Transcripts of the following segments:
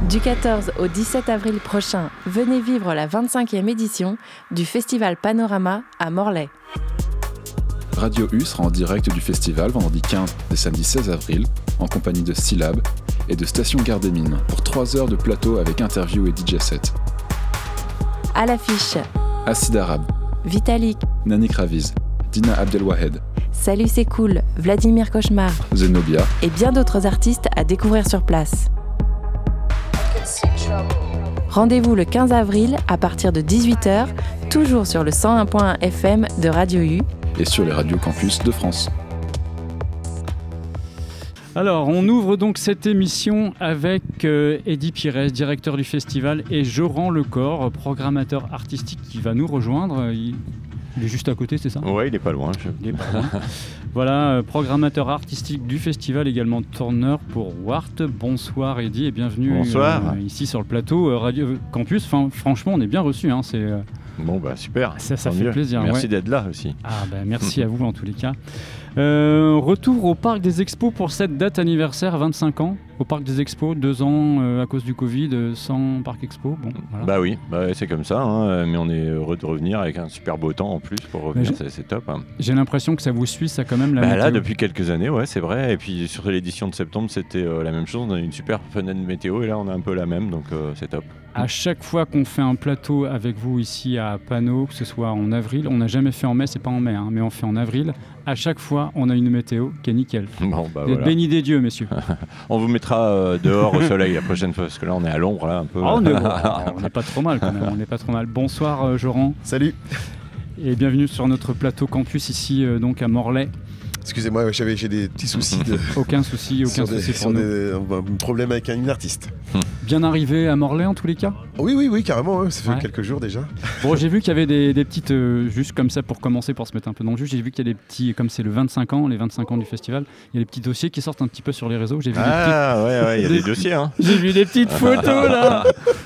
Du 14 au 17 avril prochain, venez vivre la 25e édition du Festival Panorama à Morlaix. Radio U sera en direct du festival vendredi 15 et samedi 16 avril, en compagnie de Syllab et de Station Gare des Mines, pour 3 heures de plateau avec interview et DJ set. À l'affiche, Acid Arabe, Vitalik, Nanik Raviz, Dina Abdelwahed, Salut c'est cool, Vladimir Cauchemar Zenobia et bien d'autres artistes à découvrir sur place. Rendez-vous le 15 avril à partir de 18h, toujours sur le 101.1 FM de Radio U et sur les radios campus de France. Alors, on ouvre donc cette émission avec Eddy Pires, directeur du festival, et Joran Lecor, programmateur artistique qui va nous rejoindre. Il est juste à côté, c'est ça ? Ouais, il est pas loin. Il est pas loin. Voilà, programmateur artistique du festival, également tourneur pour Wart. Bonsoir Eddy et bienvenue ici sur le plateau Radio Campus. Enfin, franchement, on est bien reçus. Hein, bon, bah super. Ça fait plaisir. Merci d'être là aussi. Merci à vous en tous les cas. Retour au Parc des Expos pour cette date anniversaire, 25 ans. Au Parc des Expos, 2 ans à cause du Covid, sans Parc Expo. Bon, voilà. Bah oui, c'est comme ça, hein, mais on est heureux de revenir avec un super beau temps en plus pour revenir, c'est top. Hein. J'ai l'impression que ça vous suit, ça quand même la météo. Là, depuis quelques années, ouais, c'est vrai. Et puis sur l'édition de septembre, c'était la même chose. On a une super fenêtre météo et là, on a un peu la même, donc c'est top. À chaque fois qu'on fait un plateau avec vous ici à Panneau, que ce soit en avril, on n'a jamais fait en mai, c'est pas en mai, hein, mais on fait en avril. À chaque fois, on a une météo qui est nickel. Bon, vous êtes bénis des dieux, messieurs. On vous mettra dehors au soleil la prochaine fois, parce que là, on est à l'ombre, là, un peu. On n'est pas trop mal, quand même. On n'est pas trop mal. Bonsoir, Joran. Salut. Et bienvenue sur notre plateau campus ici, donc à Morlaix. Excusez-moi, j'ai des petits soucis. Aucun souci pour nous. Un problème avec une artiste. Bien arrivé à Morlaix en tous les cas ? Oui, carrément, ouais, ça fait quelques jours déjà. Bon, j'ai vu qu'il y avait des petites, juste comme ça pour commencer, pour se mettre un peu dans le jus, j'ai vu qu'il y a des petits, comme c'est les 25 ans du festival, il y a des petits dossiers qui sortent un petit peu sur les réseaux. J'ai vu il y a des dossiers. Hein. J'ai vu des petites photos là.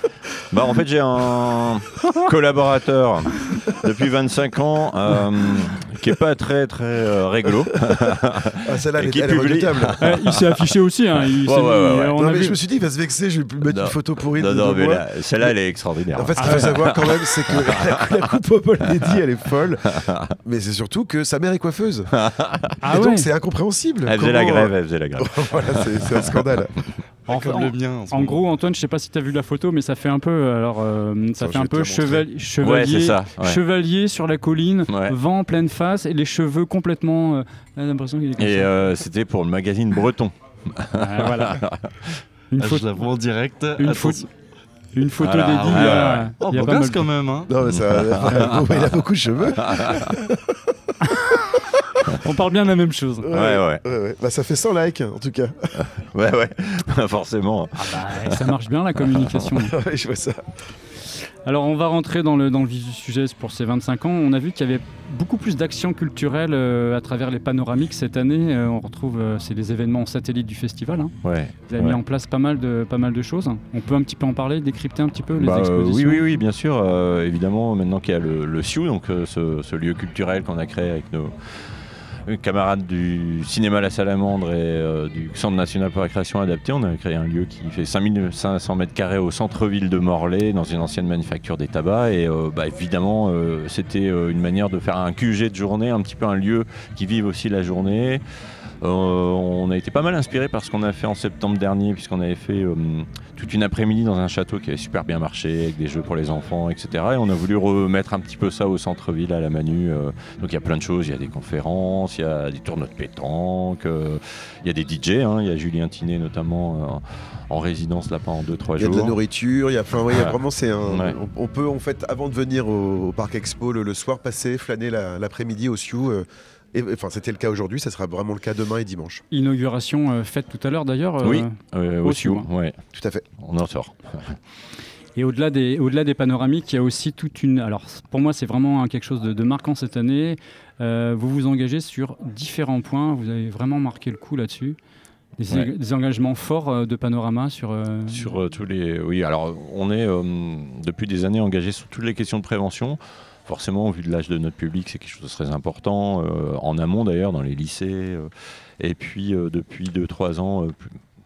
En fait, j'ai un collaborateur depuis 25 ans qui est pas très réglo. Celle-là, elle est redoutable. Il s'est affiché aussi. Hein. Je me suis dit, il va se vexer, je vais plus mettre une photo pourrie. Non, mais celle-là, elle est extraordinaire. En fait, ce qu'il faut savoir quand même, c'est que la coupe au bol d'Eddy, elle est folle. Mais c'est surtout que sa mère est coiffeuse. Donc, c'est incompréhensible. Elle faisait la grève. Voilà, c'est un scandale. En gros, Antoine, je sais pas si tu as vu la photo, mais ça fait un peu, chevalier sur la colline, vent en pleine face et les cheveux complètement. L'impression qu'il est comme ça. C'était pour le magazine breton. Voilà. Je la vois en direct. Une photo d'Eddy. Beau gosse quand même. Hein. Non, mais il a beaucoup de cheveux. On parle bien de la même chose. Ouais. Ça fait 100 likes en tout cas. Ouais. Forcément. Ça marche bien la communication. Je vois ça. Alors on va rentrer dans le vif du sujet pour ces 25 ans. On a vu qu'il y avait beaucoup plus d'actions culturelles à travers les panoramiques cette année. On retrouve c'est les événements satellites du festival. Hein. Ouais. Vous avez mis en place pas mal de choses. On peut un petit peu en parler, décrypter un petit peu les expositions. Oui, bien sûr. Évidemment, maintenant qu'il y a le SIU, donc ce lieu culturel qu'on a créé avec nos camarades du cinéma La Salamandre et du Centre national pour la création adaptée, on a créé un lieu qui fait 5500 mètres carrés au centre-ville de Morlaix, dans une ancienne manufacture des tabacs. Et évidemment, c'était une manière de faire un QG de journée, un petit peu un lieu qui vive aussi la journée. On a été pas mal inspiré par ce qu'on a fait en septembre dernier, puisqu'on avait fait toute une après-midi dans un château qui avait super bien marché, avec des jeux pour les enfants, etc. Et on a voulu remettre un petit peu ça au centre-ville, à la Manu. Donc il y a plein de choses, il y a des conférences, il y a des tournois de pétanque, il y a des DJ, hein, il y a Julien Tinet notamment en résidence là pendant 2-3 jours. Il y a de la nourriture, il y a vraiment on peut en fait, avant de venir au Parc Expo le soir, passer, flâner l'après-midi au SIU. C'était le cas aujourd'hui, ça sera vraiment le cas demain et dimanche. Inauguration faite tout à l'heure d'ailleurs. Oui, au SIU, ouais. Tout à fait. On en sort. Et au-delà des panoramiques, il y a aussi toute une... Alors pour moi, c'est vraiment quelque chose de marquant cette année. Vous vous engagez sur différents points, vous avez vraiment marqué le coup là-dessus. Des engagements forts de Panorama sur tous les... Oui, alors on est depuis des années engagé sur toutes les questions de prévention. Forcément, vu de l'âge de notre public, c'est quelque chose de très important, en amont d'ailleurs, dans les lycées. Et puis, depuis 2-3 ans,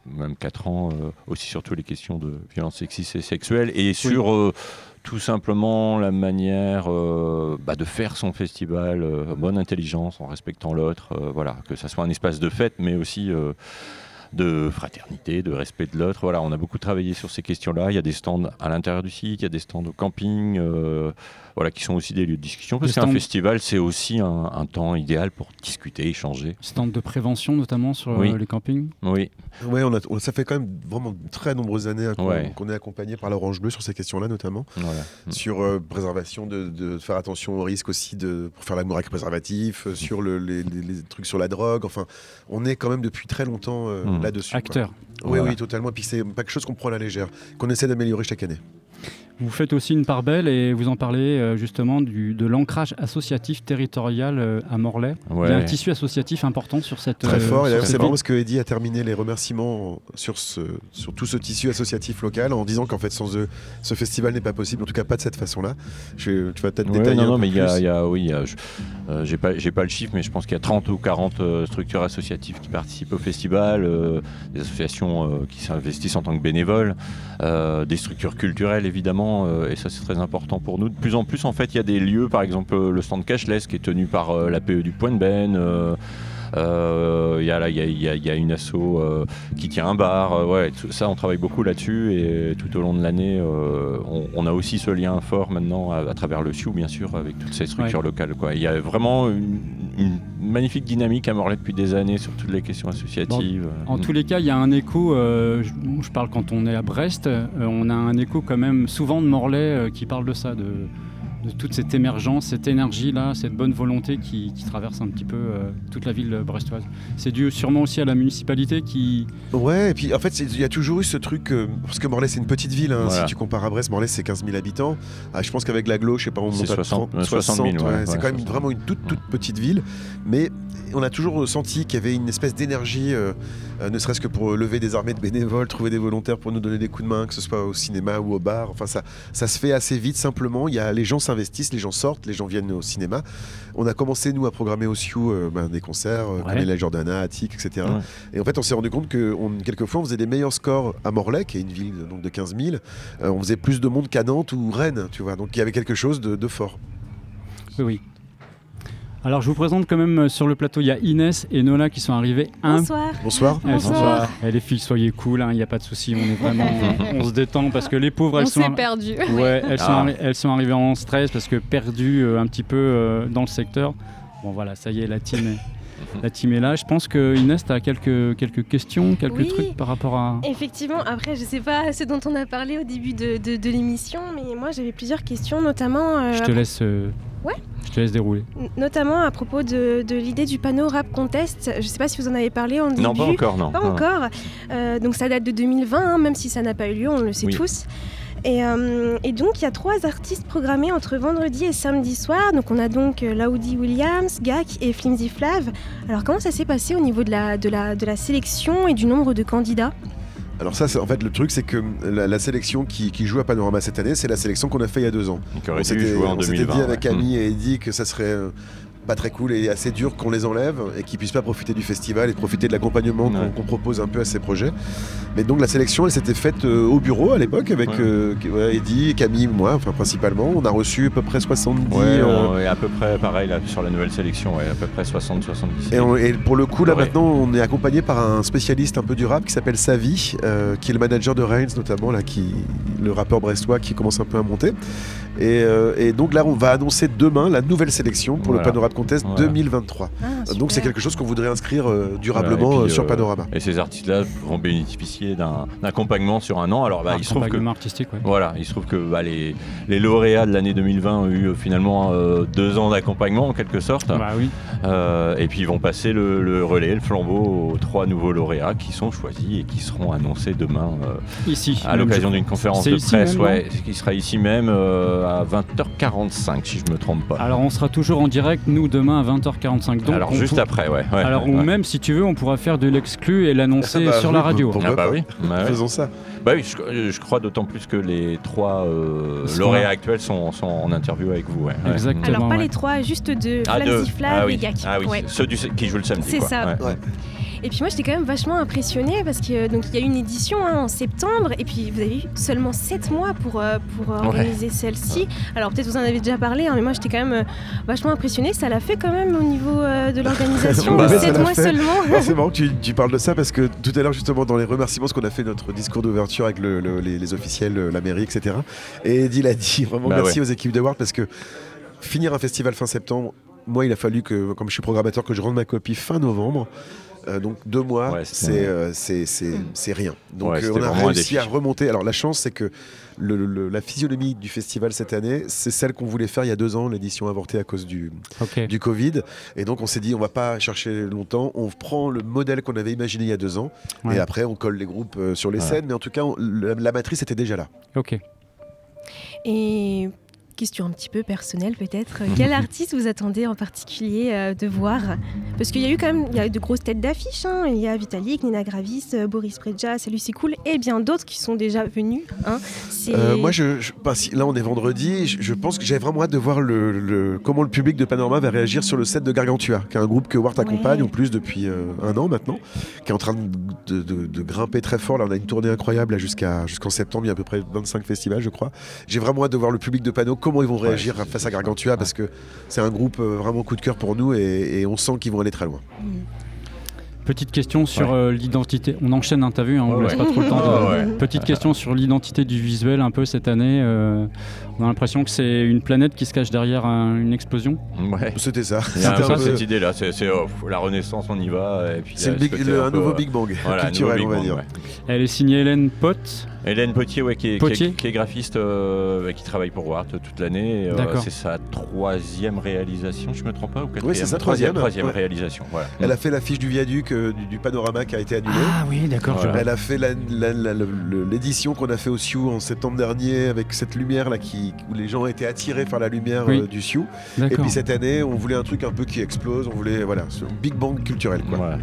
même 4 ans, aussi sur toutes les questions de violences sexistes et sexuelles, et sur tout simplement la manière de faire son festival bonne intelligence, en respectant l'autre, que ça soit un espace de fête, mais aussi de fraternité, de respect de l'autre. Voilà, on a beaucoup travaillé sur ces questions-là. Il y a des stands à l'intérieur du site, il y a des stands au camping, qui sont aussi des lieux de discussion, parce qu'un festival, c'est aussi un temps idéal pour discuter, échanger. Stands de prévention, notamment, sur les campings. Oui. Ouais, ça fait quand même vraiment très nombreuses années qu'on est accompagné par l'Orange Bleu sur ces questions-là, notamment. Voilà. Sur préservation, de faire attention aux risques aussi pour faire l'amour avec préservatif, sur les trucs sur la drogue. Enfin, on est quand même depuis très longtemps là-dessus. Acteur. Oui, totalement. Et puis c'est pas quelque chose qu'on prend à la légère, qu'on essaie d'améliorer chaque année. Vous faites aussi une part belle et vous en parlez justement de l'ancrage associatif territorial à Morlaix. Ouais. Il y a un tissu associatif important sur cette... Très fort, et d'ailleurs c'est marrant parce que Eddy a terminé les remerciements sur tout ce tissu associatif local en disant qu'en fait sans eux, ce festival n'est pas possible, en tout cas pas de cette façon-là. Tu vas peut-être détailler un peu plus. J'ai pas le chiffre, mais je pense qu'il y a 30 ou 40 structures associatives qui participent au festival, des associations qui s'investissent en tant que bénévoles, des structures culturelles évidemment, et ça c'est très important pour nous. De plus en plus en fait il y a des lieux, par exemple le stand Cashless qui est tenu par l'APE du Point de Benne, il y a une asso qui tient un bar, tout ça on travaille beaucoup là-dessus, et tout au long de l'année on a aussi ce lien fort maintenant à travers le SIU bien sûr, avec toutes ces structures locales, quoi. Il y a vraiment une magnifique dynamique à Morlaix depuis des années sur toutes les questions associatives. En tous les cas, il y a un écho, je parle quand on est à Brest, on a un écho quand même souvent de Morlaix qui parle de ça, de toute cette émergence, cette énergie-là, cette bonne volonté qui traverse un petit peu toute la ville brestoise. C'est dû sûrement aussi à la municipalité qui... Ouais, et puis en fait, il y a toujours eu ce truc, parce que Morlaix c'est une petite ville, si tu compares à Brest, Morlaix c'est 15 000 habitants. Je pense qu'avec l'agglo, je sais pas, on monte à 60 000. C'est quand même vraiment une toute petite ville, mais on a toujours senti qu'il y avait une espèce d'énergie, ne serait-ce que pour lever des armées de bénévoles, trouver des volontaires pour nous donner des coups de main, que ce soit au cinéma ou au bar. Enfin, ça se fait assez vite, simplement. Les gens s'investissent, les gens sortent, les gens viennent au cinéma. On a commencé, nous, à programmer au SIU des concerts, comme la Jordana, Attic, etc. Ouais. Et en fait, on s'est rendu compte que quelquefois, on faisait des meilleurs scores à Morlaix, qui est une ville donc, de 15 000. On faisait plus de monde qu'à Nantes ou Rennes, tu vois. Donc, il y avait quelque chose de fort. Oui. Alors je vous présente quand même sur le plateau, il y a Inès et Nola qui sont arrivés. Bonsoir. Bonsoir. Les filles, soyez cool, il n'y a pas de souci, on est vraiment, on se détend parce que les pauvres, elles sont perdues. Ouais, elles sont arrivées en stress parce que perdues un petit peu dans le secteur. Bon voilà, ça y est, la team est là. Je pense que Inès, tu as quelques questions, quelques trucs par rapport à... Effectivement, après, je ne sais pas ce dont on a parlé au début de l'émission, mais moi j'avais plusieurs questions, notamment... Je te laisse dérouler. Notamment à propos de l'idée du panneau Rap Contest. Je ne sais pas si vous en avez parlé en début. Non, pas encore, non. Pas encore. Donc ça date de 2020, même si ça n'a pas eu lieu, on le sait tous. Et donc il y a 3 artistes programmés entre vendredi et samedi soir. Donc on a donc Laudi Williams, Gak et Flimsy Flav. Alors comment ça s'est passé au niveau de la sélection et du nombre de candidats ? Alors ça, en fait, le truc, c'est que la sélection qui joue à Panorama cette année, c'est la sélection qu'on a fait il y a 2 ans. On s'était dit avec Camille et Eddy que ça serait pas très cool et assez dur qu'on les enlève et qu'ils puissent pas profiter du festival et profiter de l'accompagnement qu'on propose un peu à ces projets. Mais donc la sélection, elle s'était faite au bureau à l'époque avec Eddy, Camille, moi, enfin principalement. On a reçu à peu près 70. Et à peu près pareil là, sur la nouvelle sélection, à peu près 60-70. Et pour le coup, là maintenant, on est accompagné par un spécialiste un peu du rap qui s'appelle Savi, qui est le manager de Reigns notamment, là, le rappeur brestois qui commence un peu à monter. Et donc là, on va annoncer demain la nouvelle sélection pour le Panorama Contest 2023. Donc c'est quelque chose qu'on voudrait inscrire durablement sur Panorama. Et ces artistes-là vont bénéficier d'un accompagnement sur un an. Alors il se trouve que artistique, il se trouve que les lauréats de l'année 2020 ont eu finalement 2 ans d'accompagnement en quelque sorte. Et puis ils vont passer le relais, le flambeau aux 3 nouveaux lauréats qui sont choisis et qui seront annoncés demain ici à l'occasion d'une conférence de presse qui sera ici même à 20h45 si je me trompe pas. Alors on sera toujours en direct nous demain à 20h45. Donc alors juste après, Alors ou même si tu veux, on pourra faire de l'exclu et l'annoncer sur la radio. Faisons ça. Je crois d'autant plus que les 3 lauréats actuels sont en interview avec vous. Exactement. Alors pas les 3, juste 2, Flimsy Flav et Gak. Ceux qui jouent le samedi. C'est ça. Et puis moi j'étais quand même vachement impressionnée parce que donc il y a une édition en septembre et puis vous avez eu seulement 7 mois pour organiser celle-ci. Alors peut-être vous en avez déjà parlé, mais moi j'étais quand même vachement impressionnée. Ça l'a fait quand même au niveau de l'organisation, 7 mois seulement. Alors, c'est marrant que tu parles de ça parce que tout à l'heure justement dans les remerciements, parce qu'on a fait notre discours d'ouverture avec les officiels, la mairie, etc. Et Eddie a dit vraiment merci aux équipes de Ward parce que finir un festival fin septembre, moi il a fallu que, comme je suis programmateur, que je rende ma copie fin novembre. Donc 2 mois, c'est rien. Donc on a réussi à remonter. Alors la chance, c'est que la physionomie du festival cette année, c'est celle qu'on voulait faire il y a 2 ans, l'édition avortée à cause du Covid. Et donc on s'est dit, on va pas chercher longtemps, on prend le modèle qu'on avait imaginé il y a 2 ans, et après on colle les groupes sur les scènes. Mais en tout cas, la matrice était déjà là. Ok. Et question un petit peu personnelle peut-être. Quel artiste vous attendez en particulier de voir ? Parce qu'il y a eu quand même de grosses têtes d'affiche. Il y a Vitalik, Nina Gravis, Boris Brejcha, Salut c'est cool et bien d'autres qui sont déjà venus. Moi, là on est vendredi. Je pense que j'ai vraiment hâte de voir comment le public de Panorama va réagir sur le set de Gargantua, qui est un groupe que Ward accompagne en plus depuis 1 an maintenant, qui est en train de grimper très fort. Là, on a une tournée incroyable là, jusqu'en septembre. Il y a à peu près 25 festivals, je crois. J'ai vraiment hâte de voir le public de Pano, comment ils vont réagir face à Gargantua, parce que c'est un groupe vraiment coup de cœur pour nous et on sent qu'ils vont aller très loin. Petite question sur l'identité. On enchaîne, t'as vu, on ne laisse pas trop le temps. Petite question sur l'identité du visuel un peu cette année. On a l'impression que c'est une planète qui se cache derrière une explosion. Ouais. C'était ça. C'est un peu cette idée-là. C'est la Renaissance, on y va. Et puis c'est un nouveau Big Bang culturel, on va dire. Elle est signée Hélène Pott. Hélène Potier, qui est graphiste, qui travaille pour Ward toute l'année. C'est sa 3e réalisation, je ne me trompe pas, ou 4e ? Oui, c'est sa 3e réalisation. Voilà. Elle a fait l'affiche du viaduc du Panorama qui a été annulé. Ah oui, d'accord. Voilà. Elle a fait l'édition qu'on a fait au Sioux en septembre dernier avec cette lumière là où les gens étaient attirés par la lumière du Sioux. Et puis cette année, on voulait un truc un peu qui explose. On voulait ce Big Bang culturel, quoi. Voilà.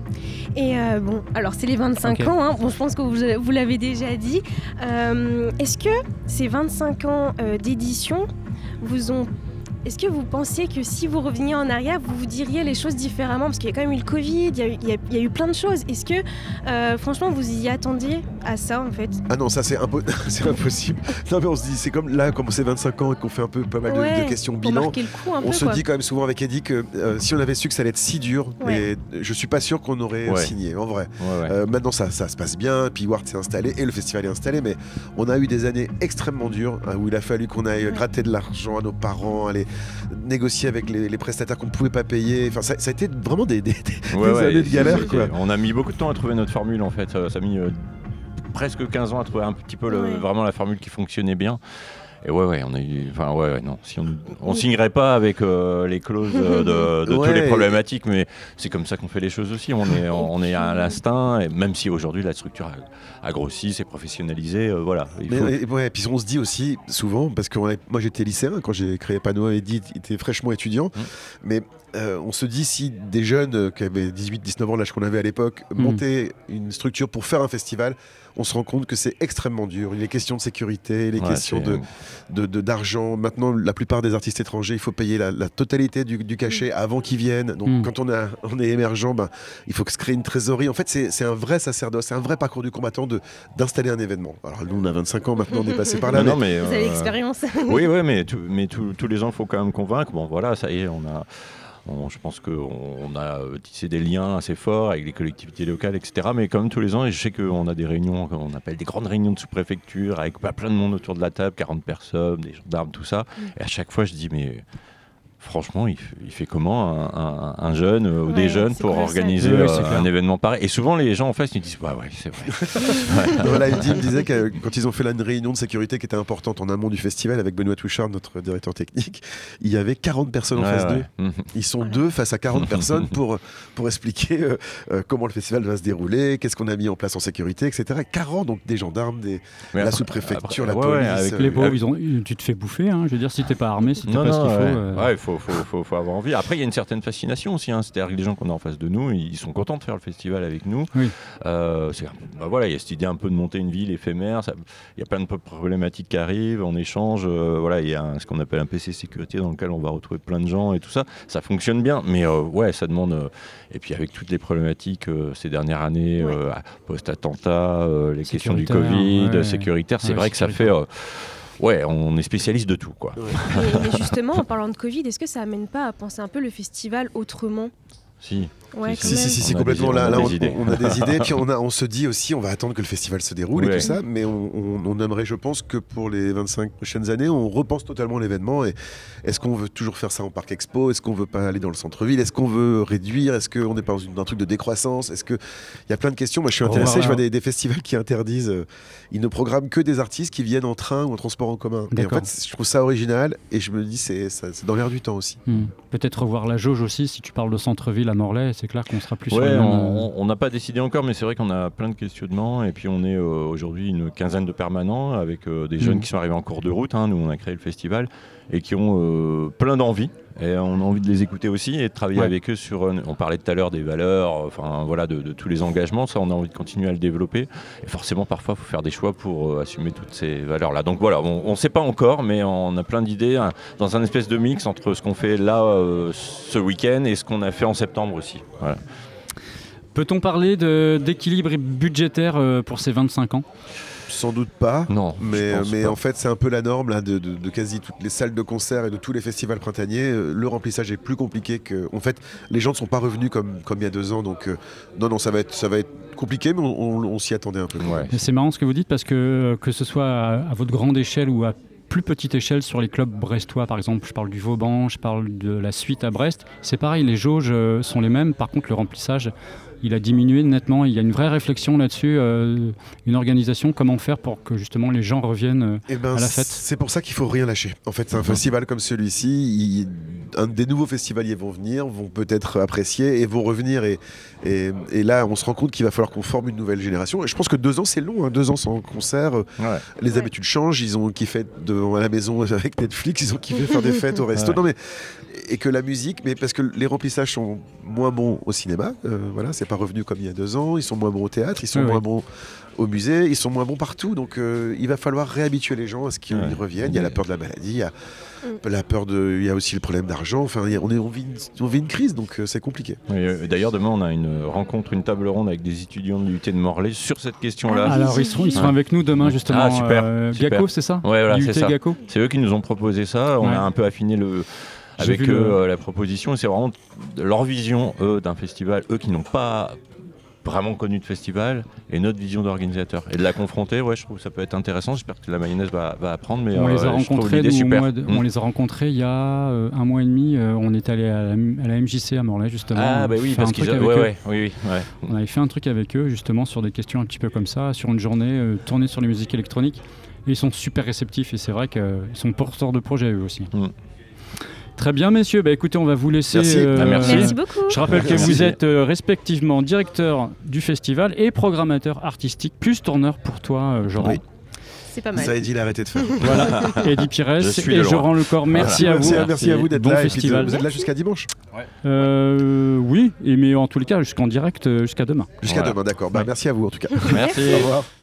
Et alors c'est les 25 ans, je pense que vous l'avez déjà dit. Est-ce que ces 25 ans d'édition est-ce que vous pensez que si vous reveniez en arrière, vous diriez les choses différemment ? Parce qu'il y a quand même eu le Covid, il y a eu plein de choses. Est-ce que, franchement, vous y attendiez à ça, en fait ? Ah non, ça, c'est impossible. Non, mais on se dit, c'est comme là, comme c'est 25 ans et qu'on fait un peu pas mal de questions bilan, on se dit quand même souvent avec Eddie que si on avait su que ça allait être si dur, et je suis pas sûr qu'on aurait signé, en vrai. Maintenant, ça se passe bien, puis Ward s'est installé, et le festival est installé, mais on a eu des années extrêmement dures, où il a fallu qu'on aille gratter de l'argent à nos parents, aller négocier avec les prestataires qu'on ne pouvait pas payer. Enfin, ça a été vraiment des années de galère. On a mis beaucoup de temps à trouver notre formule, en fait. Ça a mis presque 15 ans à trouver un petit peu vraiment la formule qui fonctionnait bien. Et on a eu, non, si on signerait pas avec les clauses de toutes les problématiques, mais c'est comme ça qu'on fait les choses aussi. On est à l'instinct, et même si aujourd'hui la structure a grossi, s'est professionnalisée, Et puis on se dit aussi souvent, parce que moi j'étais lycéen quand j'ai créé Pano, Eddie était fraîchement étudiant, mais on se dit si des jeunes qui avaient 18-19 ans, l'âge qu'on avait à l'époque, montaient une structure pour faire un festival, on se rend compte que c'est extrêmement dur. Il est question de sécurité, il est question d'argent. Maintenant, la plupart des artistes étrangers, il faut payer la totalité du cachet avant qu'ils viennent. Donc quand on est émergent, il faut que se crée une trésorerie. En fait, c'est un vrai sacerdoce, c'est un vrai parcours du combattant d'installer un événement. Alors nous, on a 25 ans, maintenant on est passé par là. Vous avez l'expérience. Oui, mais tous les ans, il faut quand même convaincre. Bon, voilà, ça y est, je pense qu'on a tissé des liens assez forts avec les collectivités locales, etc. Mais comme tous les ans, et je sais qu'on a des réunions qu'on appelle des grandes réunions de sous-préfecture avec plein de monde autour de la table, 40 personnes, des gendarmes, tout ça. Et à chaque fois, je dis, mais franchement, il fait comment un jeune ou des jeunes pour organiser un événement pareil ? Et souvent, les gens en face ils disent c'est vrai. Voilà, Eddie me disait que quand ils ont fait une réunion de sécurité qui était importante en amont du festival avec Benoît Touchard, notre directeur technique, il y avait 40 personnes en face d'eux. Ils sont 2 face à 40 personnes pour expliquer comment le festival va se dérouler, qu'est-ce qu'on a mis en place en sécurité, etc. 40, donc des gendarmes, la sous-préfecture, la police. Avec les pauvres, tu te fais bouffer. Je veux dire, si t'es pas armé, si t'es pas ce qu'il faut. faut avoir envie. Après, il y a une certaine fascination aussi. C'est-à-dire que les gens qu'on a en face de nous, ils sont contents de faire le festival avec nous. Oui. Voilà, il y a cette idée un peu de monter une ville éphémère. Il y a plein de problématiques qui arrivent. On échange. Voilà, il y a ce qu'on appelle un PC sécurité dans lequel on va retrouver plein de gens et tout ça. Ça fonctionne bien, mais ça demande. Et puis avec toutes les problématiques ces dernières années, post-attentat, les questions du Covid, sécuritaire, c'est vrai que ça fait. On est spécialiste de tout, quoi. Mais justement, en parlant de Covid, est-ce que ça amène pas à penser un peu le festival autrement ? Si. Si, complètement. Là, on a des idées, puis on se dit aussi, on va attendre que le festival se déroule et tout ça, mais on aimerait, je pense, que pour les 25 prochaines années, on repense totalement l'événement. Et est-ce qu'on veut toujours faire ça en parc expo ? Est-ce qu'on veut pas aller dans le centre-ville ? Est-ce qu'on veut réduire ? Est-ce qu'on n'est pas dans un truc de décroissance ? Il y a plein de questions. Moi, je suis intéressé. Je vois des festivals qui interdisent. Ils ne programment que des artistes qui viennent en train ou en transport en commun. Et en fait, je trouve ça original et je me dis, c'est dans l'air du temps aussi. Peut-être revoir la jauge aussi, si tu parles de centre-ville à Morlaix. C'est clair qu'on sera plus sur le on n'a pas décidé encore, mais c'est vrai qu'on a plein de questionnements. Et puis on est aujourd'hui une quinzaine de permanents avec des jeunes qui sont arrivés en cours de route. Nous, on a créé le festival et qui ont plein d'envie. Et on a envie de les écouter aussi et de travailler avec eux sur. On parlait tout à l'heure des valeurs, de tous les engagements. Ça, on a envie de continuer à le développer. Et forcément, parfois, il faut faire des choix pour assumer toutes ces valeurs-là. Donc voilà, on ne sait pas encore, mais on a plein d'idées dans un espèce de mix entre ce qu'on fait là ce week-end et ce qu'on a fait en septembre aussi. Voilà. Peut-on parler d'équilibre budgétaire pour ces 25 ans ? Sans doute pas, non, mais en fait c'est un peu la norme là, de quasi toutes les salles de concert et de tous les festivals printaniers. Le remplissage est plus compliqué en fait, les gens ne sont pas revenus comme il y a 2 ans, donc non, ça va être compliqué, mais on s'y attendait un peu. C'est marrant ce que vous dites, parce que ce soit à votre grande échelle ou à plus petite échelle sur les clubs brestois, par exemple, je parle du Vauban, je parle de la Suite à Brest, c'est pareil, les jauges sont les mêmes, par contre le remplissage il a diminué nettement. Il y a une vraie réflexion là-dessus, une organisation, comment faire pour que justement les gens reviennent à la fête. C'est pour ça qu'il ne faut rien lâcher. En fait, c'est un festival comme celui-ci, des nouveaux festivaliers vont venir, vont peut-être apprécier et vont revenir. Et là, on se rend compte qu'il va falloir qu'on forme une nouvelle génération. Et je pense que 2 ans, c'est long. 2 ans sans concert. Les habitudes changent. Ils ont kiffé à la maison avec Netflix. Ils ont kiffé faire des fêtes au resto. Non, et que la musique, mais parce que les remplissages sont moins bons au cinéma. C'est pas revenu comme il y a 2 ans. Ils sont moins bons au théâtre. Ils sont moins bons au musée. Ils sont moins bons partout. Donc, il va falloir réhabituer les gens à ce qu'ils reviennent. Il y a la peur de la maladie. Il y a la peur il y a aussi le problème d'argent. Enfin, on vit une crise, donc c'est compliqué. D'ailleurs, demain, on a une table ronde avec des étudiants de l'UT de Morlaix sur cette question-là. Alors, ils seront avec nous demain, justement. Ah, super. GACO, c'est ça ? Ouais, voilà, c'est ça. GACO. C'est eux qui nous ont proposé ça. On a un peu affiné avec eux la proposition. Et c'est vraiment leur vision, d'un festival, eux qui n'ont pas vraiment connu de festival, et notre vision d'organisateur. Et de la confronter, je trouve que ça peut être intéressant. J'espère que la mayonnaise va apprendre. Mais on les a rencontrés, on les a rencontrés il y a 1 mois et demi. On est allé à la MJC à Morlaix, justement. Ah, bah oui, parce qu'ils On avait fait un truc avec eux, justement, sur des questions un petit peu comme ça, sur une journée tournée sur les musiques électroniques. Et ils sont super réceptifs, et c'est vrai qu'ils sont porteurs de projets, eux aussi. Très bien, messieurs. Écoutez, on va vous laisser. Merci. Merci beaucoup. Je rappelle que vous êtes respectivement directeur du festival et programmateur artistique, plus tourneur pour toi, Joran. Oui. C'est pas mal. Ça, Eddy l'a arrêté de faire. Voilà. Eddy Pires et Joran Lecor, merci à vous. Merci à vous d'être bon là. Festival. Vous êtes là jusqu'à dimanche ? Oui, mais en tous les cas, jusqu'en direct, jusqu'à demain. Jusqu'à demain, d'accord. Merci à vous en tout cas. Merci. Au revoir.